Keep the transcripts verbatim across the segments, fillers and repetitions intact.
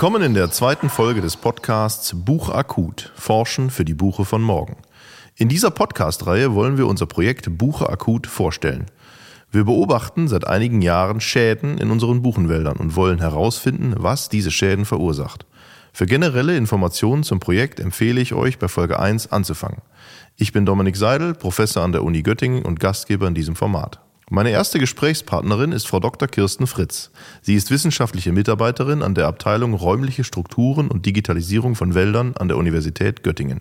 Willkommen in der zweiten Folge des Podcasts Buch akut – Forschen für die Buche von morgen. In dieser Podcast-Reihe wollen wir unser Projekt Buche akut vorstellen. Wir beobachten seit einigen Jahren Schäden in unseren Buchenwäldern und wollen herausfinden, was diese Schäden verursacht. Für generelle Informationen zum Projekt empfehle ich euch, bei Folge eins anzufangen. Ich bin Dominik Seidel, Professor an der Uni Göttingen und Gastgeber in diesem Format. Meine erste Gesprächspartnerin ist Frau Doktor Kirsten Fritz. Sie ist wissenschaftliche Mitarbeiterin an der Abteilung Räumliche Strukturen und Digitalisierung von Wäldern an der Universität Göttingen.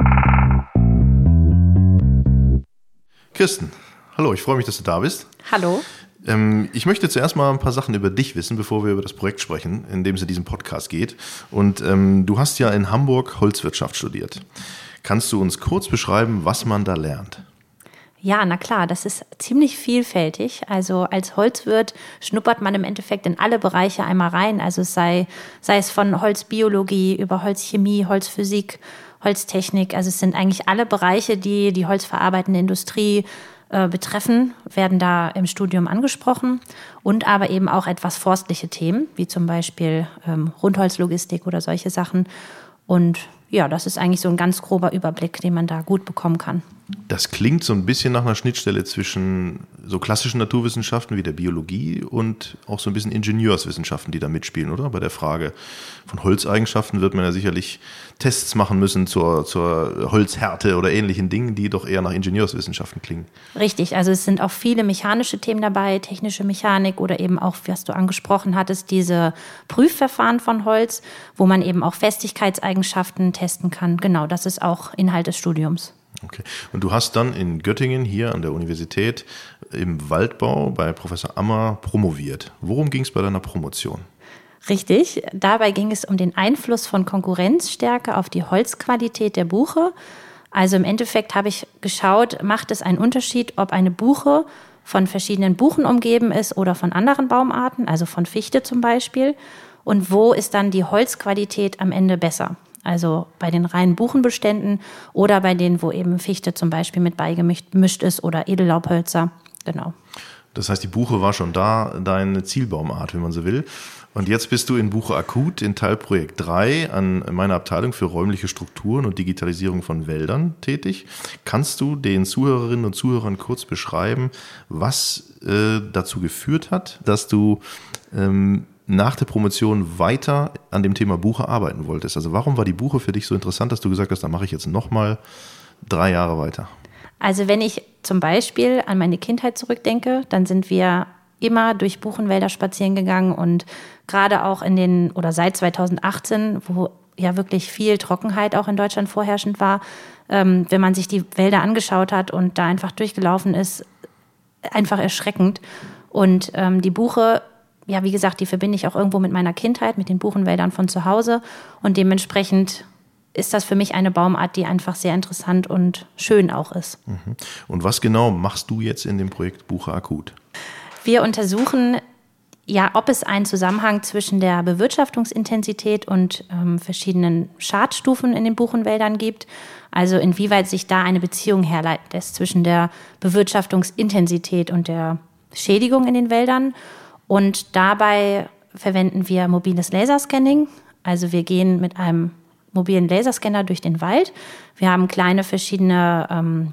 Kirsten, hallo, ich freue mich, dass du da bist. Hallo. Ähm, ich möchte zuerst mal ein paar Sachen über dich wissen, bevor wir über das Projekt sprechen, in dem es in diesem Podcast geht. Und ähm, du hast ja in Hamburg Holzwirtschaft studiert. Kannst du uns kurz beschreiben, was man da lernt? Ja, na klar, das ist ziemlich vielfältig. Also als Holzwirt schnuppert man im Endeffekt in alle Bereiche einmal rein. Also es sei, sei es von Holzbiologie über Holzchemie, Holzphysik, Holztechnik. Also es sind eigentlich alle Bereiche, die die holzverarbeitende Industrie äh, betreffen, werden da im Studium angesprochen. Und aber eben auch etwas forstliche Themen, wie zum Beispiel ähm, Rundholzlogistik oder solche Sachen. Und ja, das ist eigentlich so ein ganz grober Überblick, den man da gut bekommen kann. Das klingt so ein bisschen nach einer Schnittstelle zwischen so klassischen Naturwissenschaften wie der Biologie und auch so ein bisschen Ingenieurswissenschaften, die da mitspielen, oder? Bei der Frage von Holzeigenschaften wird man ja sicherlich Tests machen müssen zur, zur Holzhärte oder ähnlichen Dingen, die doch eher nach Ingenieurswissenschaften klingen. Richtig, also es sind auch viele mechanische Themen dabei, technische Mechanik oder eben auch, was du angesprochen hattest, diese Prüfverfahren von Holz, wo man eben auch Festigkeitseigenschaften testen kann. Genau, das ist auch Inhalt des Studiums. Okay. Und du hast dann in Göttingen hier an der Universität im Waldbau bei Professor Ammer promoviert. Worum ging es bei deiner Promotion? Richtig, dabei ging es um den Einfluss von Konkurrenzstärke auf die Holzqualität der Buche. Also im Endeffekt habe ich geschaut, macht es einen Unterschied, ob eine Buche von verschiedenen Buchen umgeben ist oder von anderen Baumarten, also von Fichte zum Beispiel. Und wo ist dann die Holzqualität am Ende besser? Also bei den reinen Buchenbeständen oder bei denen, wo eben Fichte zum Beispiel mit beigemischt ist oder Edellaubhölzer. Genau. Das heißt, die Buche war schon da, deine Zielbaumart, wenn man so will. Und jetzt bist du in Buche akut in Teilprojekt drei an meiner Abteilung für räumliche Strukturen und Digitalisierung von Wäldern tätig. Kannst du den Zuhörerinnen und Zuhörern kurz beschreiben, was äh, dazu geführt hat, dass du ähm, nach der Promotion weiter an dem Thema Buche arbeiten wolltest? Also warum war die Buche für dich so interessant, dass du gesagt hast, da mache ich jetzt nochmal drei Jahre weiter? Also wenn ich zum Beispiel an meine Kindheit zurückdenke, dann sind wir immer durch Buchenwälder spazieren gegangen und gerade auch in den, oder seit zweitausendachtzehn, wo ja wirklich viel Trockenheit auch in Deutschland vorherrschend war, ähm, wenn man sich die Wälder angeschaut hat und da einfach durchgelaufen ist, einfach erschreckend. Und ähm, die Buche, ja, wie gesagt, die verbinde ich auch irgendwo mit meiner Kindheit, mit den Buchenwäldern von zu Hause. Und dementsprechend ist das für mich eine Baumart, die einfach sehr interessant und schön auch ist. Und was genau machst du jetzt in dem Projekt Buche akut? Wir untersuchen, ja, ob es einen Zusammenhang zwischen der Bewirtschaftungsintensität und ähm, verschiedenen Schadstufen in den Buchenwäldern gibt. Also inwieweit sich da eine Beziehung herleiten lässt zwischen der Bewirtschaftungsintensität und der Schädigung in den Wäldern. Und dabei verwenden wir mobiles Laserscanning. Also wir gehen mit einem mobilen Laserscanner durch den Wald. Wir haben kleine verschiedene ähm,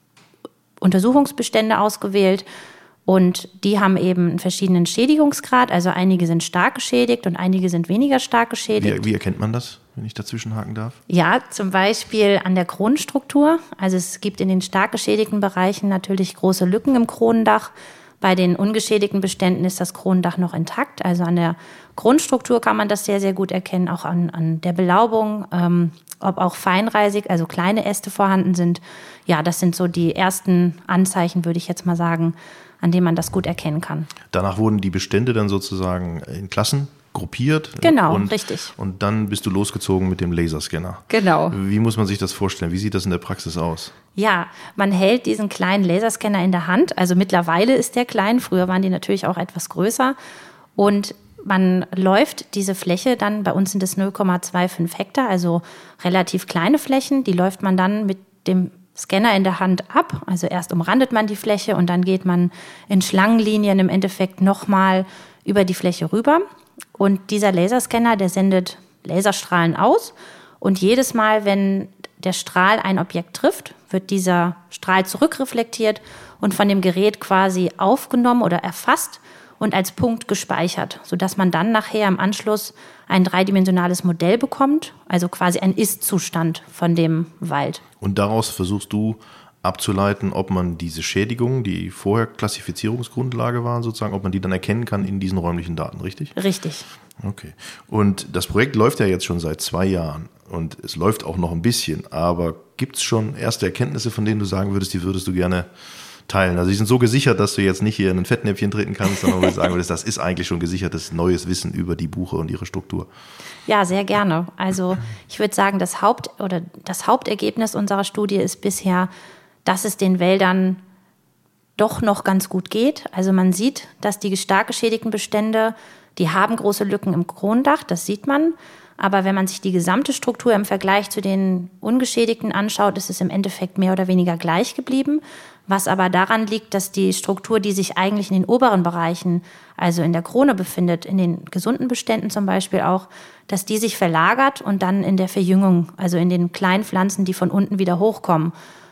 Untersuchungsbestände ausgewählt und die haben eben einen verschiedenen Schädigungsgrad. Also einige sind stark geschädigt und einige sind weniger stark geschädigt. Wie, wie erkennt man das, wenn ich dazwischen haken darf? Ja, zum Beispiel an der Kronenstruktur. Also es gibt in den stark geschädigten Bereichen natürlich große Lücken im Kronendach. Bei den ungeschädigten Beständen ist das Kronendach noch intakt. Also an der Grundstruktur kann man das sehr, sehr gut erkennen, auch an, an der Belaubung, ähm, ob auch feinreisig, also kleine Äste vorhanden sind. Ja, das sind so die ersten Anzeichen, würde ich jetzt mal sagen, an denen man das gut erkennen kann. Danach wurden die Bestände dann sozusagen in Klassen gruppiert. Genau, und, richtig. Und dann bist du losgezogen mit dem Laserscanner. Genau. Wie muss man sich das vorstellen? Wie sieht das in der Praxis aus? Ja, man hält diesen kleinen Laserscanner in der Hand. Also mittlerweile ist der klein. Früher waren die natürlich auch etwas größer. Und man läuft diese Fläche dann, bei uns sind es null Komma fünfundzwanzig Hektar, also relativ kleine Flächen. Die läuft man dann mit dem Scanner in der Hand ab. Also erst umrandet man die Fläche und dann geht man in Schlangenlinien im Endeffekt nochmal über die Fläche rüber. Und dieser Laserscanner, der sendet Laserstrahlen aus. Und jedes Mal, wenn der Strahl ein Objekt trifft, wird dieser Strahl zurückreflektiert und von dem Gerät quasi aufgenommen oder erfasst und als Punkt gespeichert, sodass man dann nachher im Anschluss ein dreidimensionales Modell bekommt, also quasi ein Ist-Zustand von dem Wald. Und daraus versuchst du abzuleiten, ob man diese Schädigungen, die vorher Klassifizierungsgrundlage waren, sozusagen, ob man die dann erkennen kann in diesen räumlichen Daten, richtig? Richtig. Okay. Und das Projekt läuft ja jetzt schon seit zwei Jahren und es läuft auch noch ein bisschen, aber gibt es schon erste Erkenntnisse, von denen du sagen würdest, die würdest du gerne teilen? Also die sind so gesichert, dass du jetzt nicht hier in ein Fettnäpfchen treten kannst, sondern wo du sagen würdest, das ist eigentlich schon gesichertes neues Wissen über die Buche und ihre Struktur. Ja, sehr gerne. Also ich würde sagen, das Haupt- oder das Hauptergebnis unserer Studie ist bisher, dass es den Wäldern doch noch ganz gut geht. Also man sieht, dass die stark geschädigten Bestände, die haben große Lücken im Kronendach, das sieht man. Aber wenn man sich die gesamte Struktur im Vergleich zu den ungeschädigten anschaut, ist es im Endeffekt mehr oder weniger gleich geblieben. Was aber daran liegt, dass die Struktur, die sich eigentlich in den oberen Bereichen, also in der Krone befindet, in den gesunden Beständen zum Beispiel auch, dass die sich verlagert und dann in der Verjüngung, also in den kleinen Pflanzen, die von unten wieder hochkommen,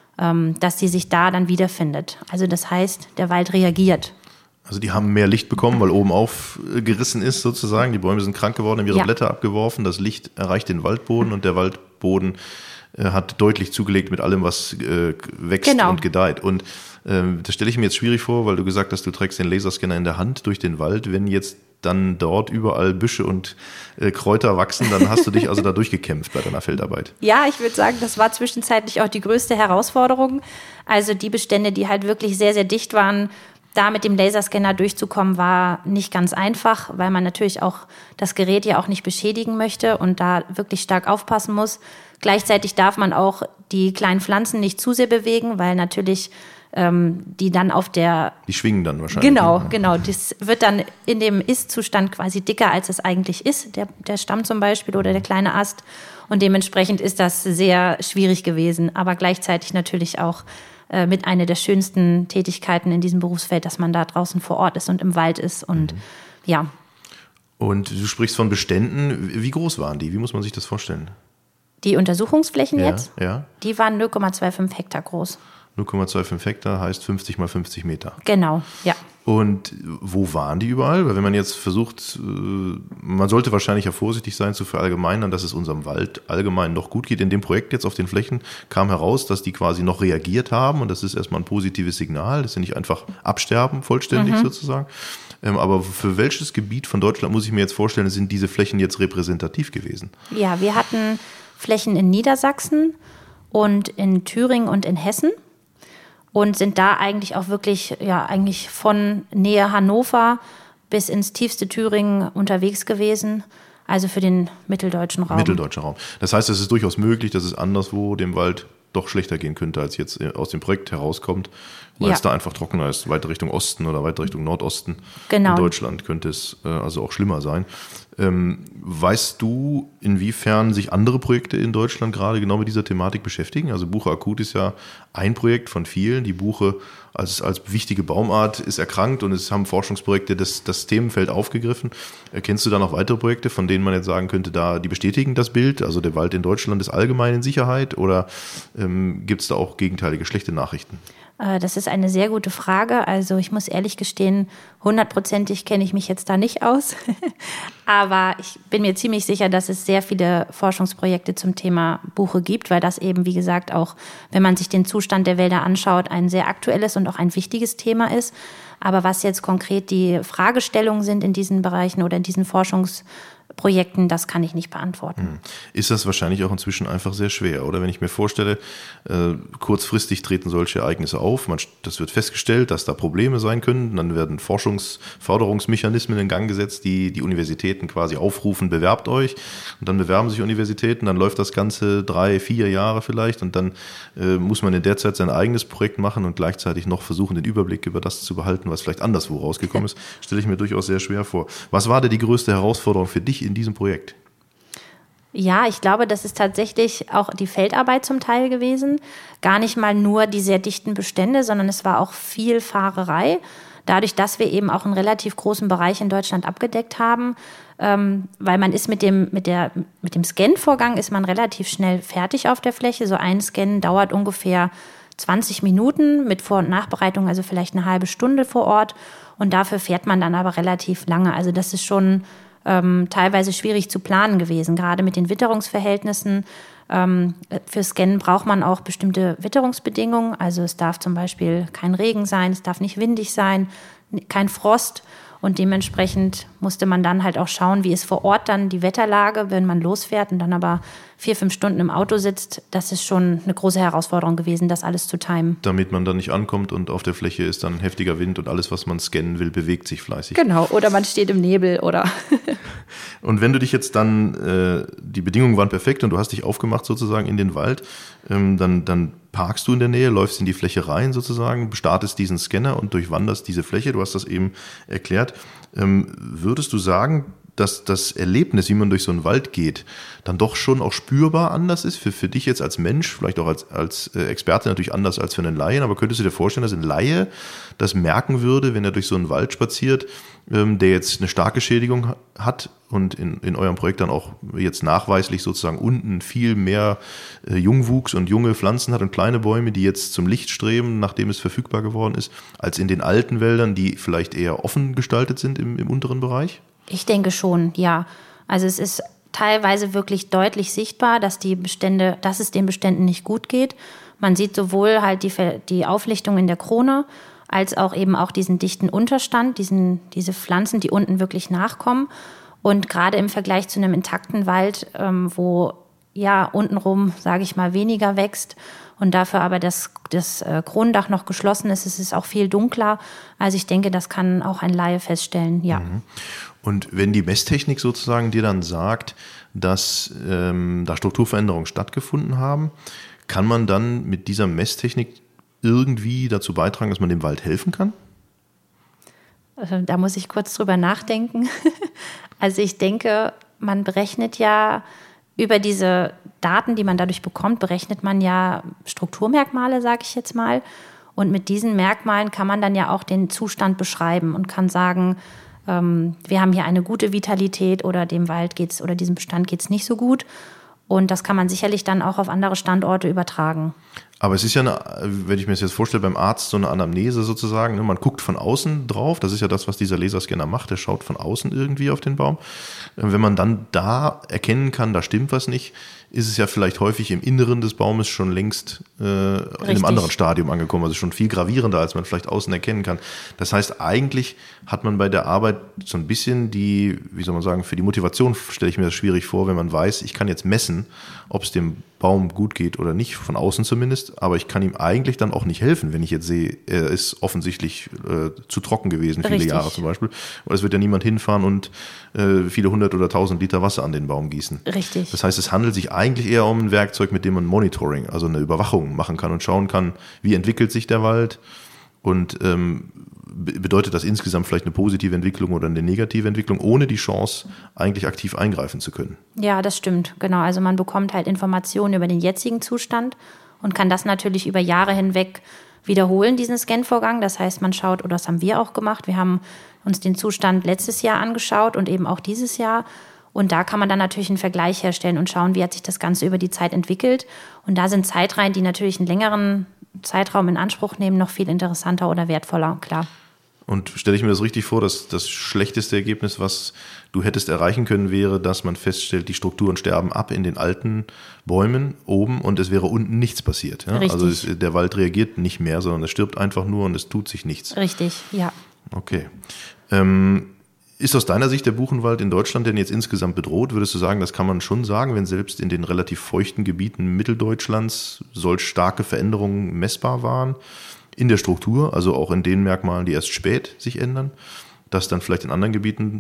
dass die sich da dann wiederfindet. Also das heißt, der Wald reagiert. Also die haben mehr Licht bekommen, weil oben aufgerissen ist sozusagen. Die Bäume sind krank geworden, haben ihre ja. Blätter abgeworfen. Das Licht erreicht den Waldboden und der Waldboden äh, hat deutlich zugelegt mit allem, was äh, wächst genau. und gedeiht. Und äh, das stelle ich mir jetzt schwierig vor, weil du gesagt hast, du trägst den Laserscanner in der Hand durch den Wald. Wenn jetzt dann dort überall Büsche und äh, Kräuter wachsen, dann hast du dich also da durchgekämpft bei deiner Feldarbeit. Ja, ich würde sagen, das war zwischenzeitlich auch die größte Herausforderung. Also die Bestände, die halt wirklich sehr, sehr dicht waren, da mit dem Laserscanner durchzukommen, war nicht ganz einfach, weil man natürlich auch das Gerät ja auch nicht beschädigen möchte und da wirklich stark aufpassen muss. Gleichzeitig darf man auch die kleinen Pflanzen nicht zu sehr bewegen, weil natürlich ähm, die dann auf der... Die schwingen dann wahrscheinlich. Genau, genau. Das wird dann in dem Ist-Zustand quasi dicker, als es eigentlich ist, der, der Stamm zum Beispiel oder der kleine Ast. Und dementsprechend ist das sehr schwierig gewesen, aber gleichzeitig natürlich auch mit einer der schönsten Tätigkeiten in diesem Berufsfeld, dass man da draußen vor Ort ist und im Wald ist und mhm. ja. Und du sprichst von Beständen. Wie groß waren die? Wie muss man sich das vorstellen? Die Untersuchungsflächen ja, jetzt, ja. die waren null Komma fünfundzwanzig Hektar groß. null Komma fünfundzwanzig Hektar heißt fünfzig mal fünfzig Meter. Genau, ja. Und wo waren die überall? Weil wenn man jetzt versucht, man sollte wahrscheinlich ja vorsichtig sein zu verallgemeinern, dass es unserem Wald allgemein noch gut geht. In dem Projekt jetzt auf den Flächen kam heraus, dass die quasi noch reagiert haben und das ist erstmal ein positives Signal, dass sie nicht einfach absterben, vollständig mhm. sozusagen. Aber für welches Gebiet von Deutschland, muss ich mir jetzt vorstellen, sind diese Flächen jetzt repräsentativ gewesen? Ja, wir hatten Flächen in Niedersachsen und in Thüringen und in Hessen. Und sind da eigentlich auch wirklich, ja, eigentlich von Nähe Hannover bis ins tiefste Thüringen unterwegs gewesen. Also für den mitteldeutschen Raum. Mitteldeutscher Raum. Das heißt, es ist durchaus möglich, dass es anderswo dem Wald doch schlechter gehen könnte, als jetzt aus dem Projekt herauskommt, weil ja. es da einfach trockener ist. Weiter Richtung Osten oder weiter Richtung Nordosten genau. in Deutschland könnte es äh, also auch schlimmer sein. Ähm, weißt du, inwiefern sich andere Projekte in Deutschland gerade genau mit dieser Thematik beschäftigen? Also Buche akut ist ja ein Projekt von vielen. Die Buche als, als wichtige Baumart ist erkrankt und es haben Forschungsprojekte das, das Themenfeld aufgegriffen. Kennst du da noch weitere Projekte, von denen man jetzt sagen könnte, da die bestätigen das Bild? Also der Wald in Deutschland ist allgemein in Sicherheit oder ähm, gibt es da auch gegenteilige schlechte Nachrichten? Das ist eine sehr gute Frage. Also ich muss ehrlich gestehen, hundertprozentig kenne ich mich jetzt da nicht aus. Aber ich bin mir ziemlich sicher, dass es sehr viele Forschungsprojekte zum Thema Buche gibt, weil das eben, wie gesagt, auch, wenn man sich den Zustand der Wälder anschaut, ein sehr aktuelles und auch ein wichtiges Thema ist. Aber was jetzt konkret die Fragestellungen sind in diesen Bereichen oder in diesen Forschungsprojekten, das kann ich nicht beantworten. Ist das wahrscheinlich auch inzwischen einfach sehr schwer, oder? Wenn ich mir vorstelle, äh, kurzfristig treten solche Ereignisse auf, man, das wird festgestellt, dass da Probleme sein können, dann werden Forschungsförderungsmechanismen in Gang gesetzt, die die Universitäten quasi aufrufen, bewerbt euch, und dann bewerben sich Universitäten, dann läuft das Ganze drei, vier Jahre vielleicht und dann äh, muss man in der Zeit sein eigenes Projekt machen und gleichzeitig noch versuchen, den Überblick über das zu behalten, was vielleicht anderswo rausgekommen ist, stelle ich mir durchaus sehr schwer vor. Was war denn die größte Herausforderung für dich in diesem Projekt? Ja, ich glaube, das ist tatsächlich auch die Feldarbeit zum Teil gewesen. Gar nicht mal nur die sehr dichten Bestände, sondern es war auch viel Fahrerei. dadurch, dass wir eben auch einen relativ großen Bereich in Deutschland abgedeckt haben, ähm, weil man ist mit dem, mit der, mit dem Scan-Vorgang ist man relativ schnell fertig auf der Fläche. So ein Scan dauert ungefähr zwanzig Minuten mit Vor- und Nachbereitung, also vielleicht eine halbe Stunde vor Ort. Und dafür fährt man dann aber relativ lange. Also das ist schon ähm, teilweise schwierig zu planen gewesen, gerade mit den Witterungsverhältnissen. Ähm, für Scannen braucht man auch bestimmte Witterungsbedingungen. Also es darf zum Beispiel kein Regen sein, es darf nicht windig sein, kein Frost. Und dementsprechend musste man dann halt auch schauen, wie ist vor Ort dann die Wetterlage, wenn man losfährt und dann aber vier, fünf Stunden im Auto sitzt. Das ist schon eine große Herausforderung gewesen, das alles zu timen. Damit man dann nicht ankommt und auf der Fläche ist dann heftiger Wind und alles, was man scannen will, bewegt sich fleißig. Genau, oder man steht im Nebel oder... Und wenn du dich jetzt dann, äh, die Bedingungen waren perfekt und du hast dich aufgemacht sozusagen in den Wald, ähm, dann, dann parkst du in der Nähe, läufst in die Fläche rein sozusagen, startest diesen Scanner und durchwanderst diese Fläche, du hast das eben erklärt. Ähm, würdest du sagen, dass das Erlebnis, wie man durch so einen Wald geht, dann doch schon auch spürbar anders ist? Für, für dich jetzt als Mensch, vielleicht auch als, als Experte natürlich anders als für einen Laien, aber könntest du dir vorstellen, dass ein Laie das merken würde, wenn er durch so einen Wald spaziert, ähm, der jetzt eine starke Schädigung hat und in, in eurem Projekt dann auch jetzt nachweislich sozusagen unten viel mehr äh, Jungwuchs und junge Pflanzen hat und kleine Bäume, die jetzt zum Licht streben, nachdem es verfügbar geworden ist, als in den alten Wäldern, die vielleicht eher offen gestaltet sind im, im unteren Bereich? Ich denke schon, ja. Also es ist teilweise wirklich deutlich sichtbar, dass die Bestände, dass es den Beständen nicht gut geht. Man sieht sowohl halt die, die Auflichtung in der Krone, als auch eben auch diesen dichten Unterstand, diesen, diese Pflanzen, die unten wirklich nachkommen. Und gerade im Vergleich zu einem intakten Wald, ähm, wo ja untenrum, sage ich mal, weniger wächst und dafür aber das, das äh, Kronendach noch geschlossen ist, ist es auch viel dunkler. Also ich denke, das kann auch ein Laie feststellen, ja. Mhm. Und wenn die Messtechnik sozusagen dir dann sagt, dass ähm, da Strukturveränderungen stattgefunden haben, kann man dann mit dieser Messtechnik irgendwie dazu beitragen, dass man dem Wald helfen kann? Da muss ich kurz drüber nachdenken. Also ich denke, man berechnet ja über diese Daten, die man dadurch bekommt, berechnet man ja Strukturmerkmale, sage ich jetzt mal. Und mit diesen Merkmalen kann man dann ja auch den Zustand beschreiben und kann sagen, ähm, wir haben hier eine gute Vitalität oder dem Wald geht's oder diesem Bestand geht's nicht so gut. Und das kann man sicherlich dann auch auf andere Standorte übertragen. Aber es ist ja, eine, wenn ich mir das jetzt vorstelle, beim Arzt so eine Anamnese sozusagen, ne? Man guckt von außen drauf, das ist ja das, was dieser Laserscanner macht, der schaut von außen irgendwie auf den Baum. Wenn man dann da erkennen kann, da stimmt was nicht, ist es ja vielleicht häufig im Inneren des Baumes schon längst äh, in einem anderen Stadium angekommen, also schon viel gravierender, als man vielleicht außen erkennen kann. Das heißt, eigentlich hat man bei der Arbeit so ein bisschen die, wie soll man sagen, für die Motivation stelle ich mir das schwierig vor, wenn man weiß, ich kann jetzt messen, ob es dem Baum gut geht oder nicht, von außen zumindest, aber ich kann ihm eigentlich dann auch nicht helfen, wenn ich jetzt sehe, er ist offensichtlich äh, zu trocken gewesen, viele Richtig. Jahre zum Beispiel. Oder es wird ja niemand hinfahren und äh, viele hundert oder tausend Liter Wasser an den Baum gießen. Richtig. Das heißt, es handelt sich eigentlich eher um ein Werkzeug, mit dem man Monitoring, also eine Überwachung machen kann und schauen kann, wie entwickelt sich der Wald und ähm, bedeutet das insgesamt vielleicht eine positive Entwicklung oder eine negative Entwicklung, ohne die Chance, eigentlich aktiv eingreifen zu können. Ja, das stimmt, genau. Also man bekommt halt Informationen über den jetzigen Zustand und kann das natürlich über Jahre hinweg wiederholen, diesen Scan-Vorgang. Das heißt, man schaut, oder das haben wir auch gemacht, wir haben uns den Zustand letztes Jahr angeschaut und eben auch dieses Jahr. Und da kann man dann natürlich einen Vergleich herstellen und schauen, wie hat sich das Ganze über die Zeit entwickelt. Und da sind Zeitreihen, die natürlich einen längeren Zeitraum in Anspruch nehmen, noch viel interessanter oder wertvoller, klar. Und stelle ich mir das richtig vor, dass das schlechteste Ergebnis, was du hättest erreichen können, wäre, dass man feststellt, die Strukturen sterben ab in den alten Bäumen oben und es wäre unten nichts passiert. Ja? Also es, der Wald reagiert nicht mehr, sondern es stirbt einfach nur und es tut sich nichts. Richtig, ja. Okay. Ähm, ist aus deiner Sicht der Buchenwald in Deutschland denn jetzt insgesamt bedroht? Würdest du sagen, das kann man schon sagen, wenn selbst in den relativ feuchten Gebieten Mitteldeutschlands solch starke Veränderungen messbar waren? In der Struktur, also auch in den Merkmalen, die erst spät sich ändern, dass dann vielleicht in anderen Gebieten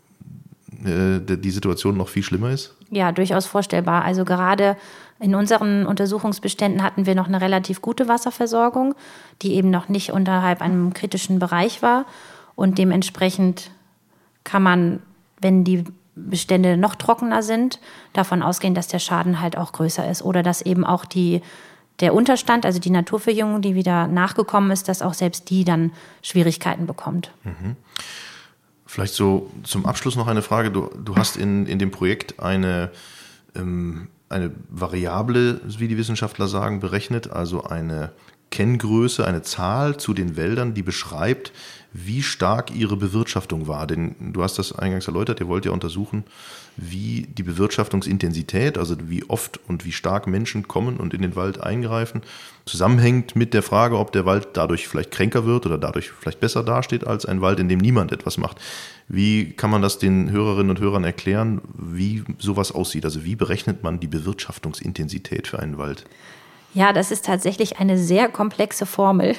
äh, die Situation noch viel schlimmer ist? Ja, durchaus vorstellbar. Also gerade in unseren Untersuchungsbeständen hatten wir noch eine relativ gute Wasserversorgung, die eben noch nicht unterhalb einem kritischen Bereich war. Und dementsprechend kann man, wenn die Bestände noch trockener sind, davon ausgehen, dass der Schaden halt auch größer ist oder dass eben auch die der Unterstand, also die Naturverjüngung, die wieder nachgekommen ist, dass auch selbst die dann Schwierigkeiten bekommt. Mhm. Vielleicht so zum Abschluss noch eine Frage. Du, du hast in, in dem Projekt eine, ähm, eine Variable, wie die Wissenschaftler sagen, berechnet, also eine Kenngröße, eine Zahl zu den Wäldern, die beschreibt, wie stark ihre Bewirtschaftung war. Denn du hast das eingangs erläutert, ihr wollt ja untersuchen, wie die Bewirtschaftungsintensität, also wie oft und wie stark Menschen kommen und in den Wald eingreifen, zusammenhängt mit der Frage, ob der Wald dadurch vielleicht kränker wird oder dadurch vielleicht besser dasteht als ein Wald, in dem niemand etwas macht. Wie kann man das den Hörerinnen und Hörern erklären, wie sowas aussieht? Also wie berechnet man die Bewirtschaftungsintensität für einen Wald? Ja, das ist tatsächlich eine sehr komplexe Formel.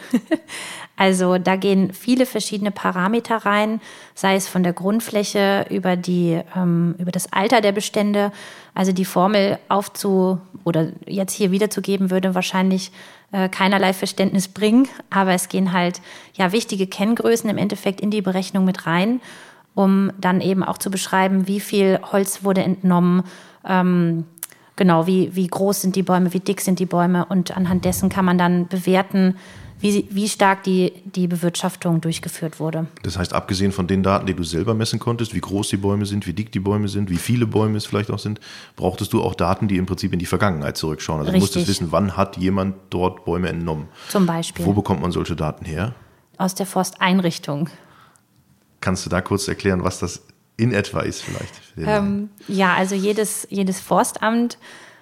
Also da gehen viele verschiedene Parameter rein, sei es von der Grundfläche über die ähm, über das Alter der Bestände. Also die Formel aufzu oder jetzt hier wiederzugeben würde wahrscheinlich äh, keinerlei Verständnis bringen, aber es gehen halt ja wichtige Kenngrößen im Endeffekt in die Berechnung mit rein, um dann eben auch zu beschreiben, wie viel Holz wurde entnommen. Ähm, Genau, wie, wie groß sind die Bäume, wie dick sind die Bäume und anhand dessen kann man dann bewerten, wie, wie stark die, die Bewirtschaftung durchgeführt wurde. Das heißt, abgesehen von den Daten, die du selber messen konntest, wie groß die Bäume sind, wie dick die Bäume sind, wie viele Bäume es vielleicht auch sind, brauchtest du auch Daten, die im Prinzip in die Vergangenheit zurückschauen. Also Richtig. Du musstest wissen, wann hat jemand dort Bäume entnommen. Zum Beispiel. Wo bekommt man solche Daten her? Aus der Forsteinrichtung. Kannst du da kurz erklären, was das in etwa ist vielleicht? Ähm, ja, also jedes, jedes Forstamt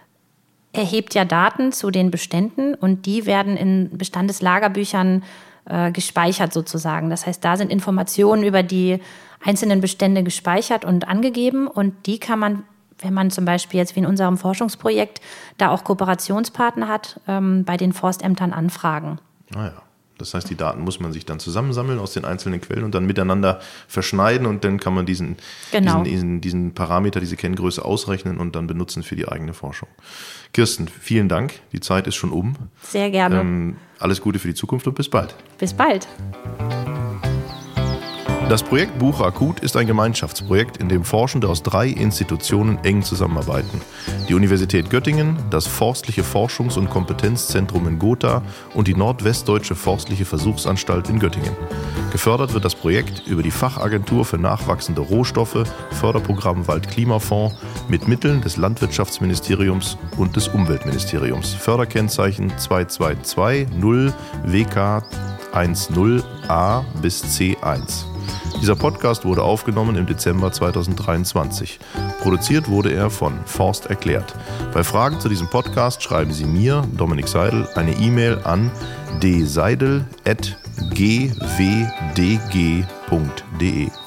erhebt ja Daten zu den Beständen und die werden in Bestandeslagerbüchern äh, gespeichert sozusagen. Das heißt, da sind Informationen über die einzelnen Bestände gespeichert und angegeben und die kann man, wenn man zum Beispiel jetzt wie in unserem Forschungsprojekt da auch Kooperationspartner hat, ähm, bei den Forstämtern anfragen. Ah ja. Das heißt, die Daten muss man sich dann zusammensammeln aus den einzelnen Quellen und dann miteinander verschneiden und dann kann man diesen, genau. diesen, diesen, diesen Parameter, diese Kenngröße ausrechnen und dann benutzen für die eigene Forschung. Kirsten, vielen Dank. Die Zeit ist schon um. Sehr gerne. Ähm, alles Gute für die Zukunft und bis bald. Bis bald. Das Projekt Buche Akut ist ein Gemeinschaftsprojekt, in dem Forschende aus drei Institutionen eng zusammenarbeiten. Die Universität Göttingen, das Forstliche Forschungs- und Kompetenzzentrum in Gotha und die Nordwestdeutsche Forstliche Versuchsanstalt in Göttingen. Gefördert wird das Projekt über die Fachagentur für nachwachsende Rohstoffe, Förderprogramm Waldklimafonds mit Mitteln des Landwirtschaftsministeriums und des Umweltministeriums. Förderkennzeichen zwei zwei zwei null W K zehn A bis C eins. Dieser Podcast wurde aufgenommen im Dezember zweitausenddreiundzwanzig. Produziert wurde er von Forst erklärt. Bei Fragen zu diesem Podcast schreiben Sie mir, Dominik Seidel, eine E-Mail an d seidel at g w d g punkt d e.